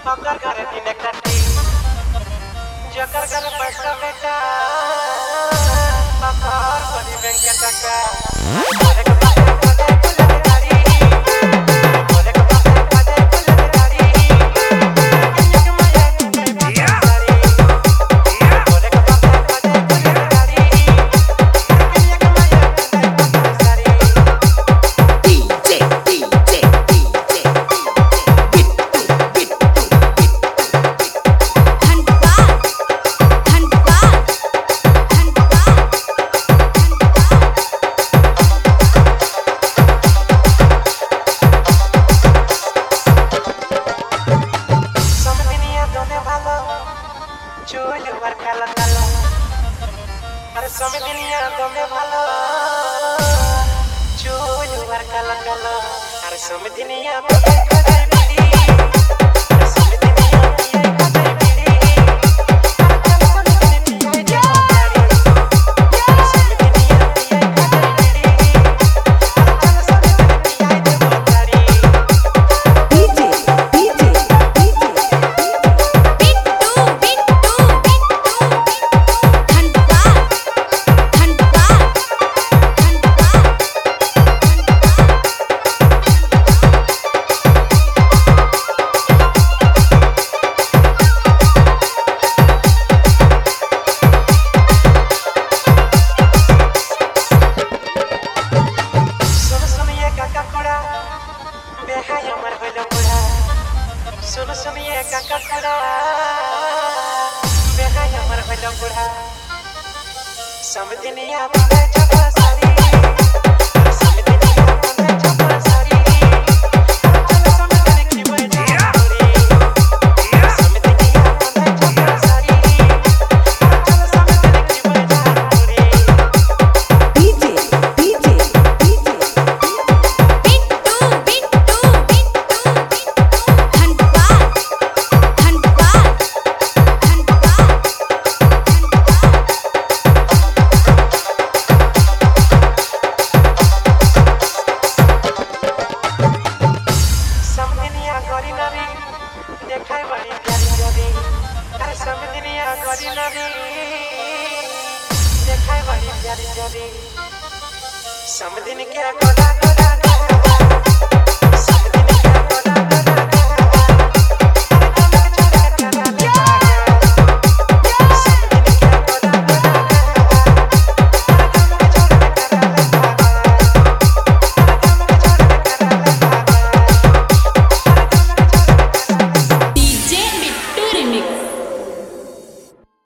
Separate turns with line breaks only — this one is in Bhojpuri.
Bakar kare dine kati, jakar kare pasta beta, bakar kare bengket taka. Boleh ke pasar kade kulit dari, boleh ke pasar kade kulit dari. Kenya kemaya kade dari, boleh ke pasar kade kulit dari. Kenya kemaya kade dari. Chulu war kala kala, अरे समय दुनिया तुम्हें भालो, चूल war kala kala, अरे समय दुनिया तुम्हें खाते बिड़ी, अरे समय दुनिया पिए खाते बिड़ी, अरे समय दुनिया पिए जातारी, अरे समय दुनिया पिए खाते बिड़ी, अरे समय दुनिया पिए जातारी. सुन सुनिए काका खड़ा बेहाय हमर होलो बुढ़ा समझनिया